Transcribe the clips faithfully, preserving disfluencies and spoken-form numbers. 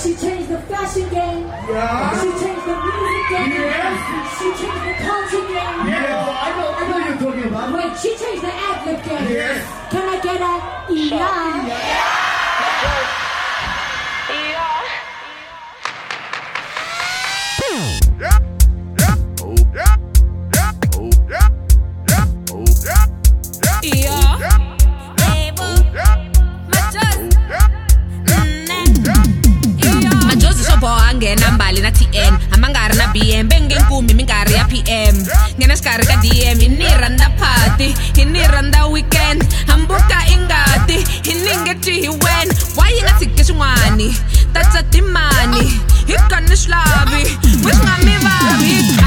She changed the fashion game. Yeah. She changed the music game. Yes. She changed the culture game. Yeah, oh, I know, I know you're talking about. Wait, she changed the ad-lib game. Yes. Can I get a yeah? Yeah. Yeah. Oh, yeah. Yeah. Oh, yeah. Yeah. Oh, yeah. Yeah. Yeah. Majozi shobo angena mbali na T N amangari na B M bengenkumi mingari ya P M ngena skari ka D M iniranda party iniranda weekend hambuka ingati iningeti hiwen why ingathi kishwani tatsa timani ikane shlabi wishngami babi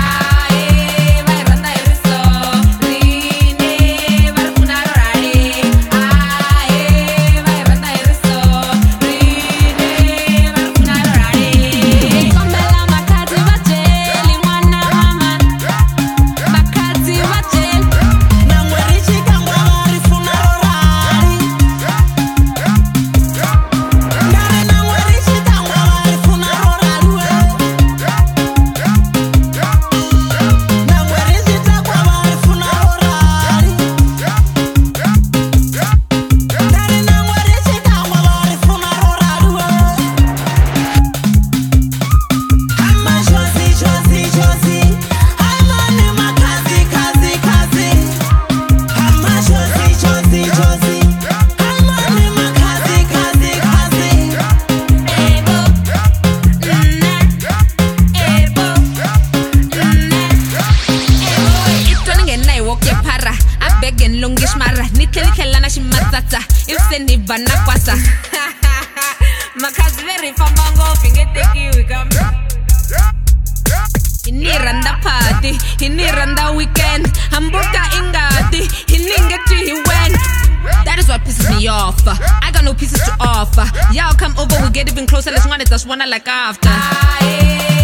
Longish mara nikeli kela na shimatata ilseni bana kwasa makazi very fambango fingeteki wikam iniranda party iniranda weekend hambuka ingati iningeti hiwen. That is what pisses me off. I got no pieces to offer. Y'all come over, we get even closer. Let's run it, that's one I like after.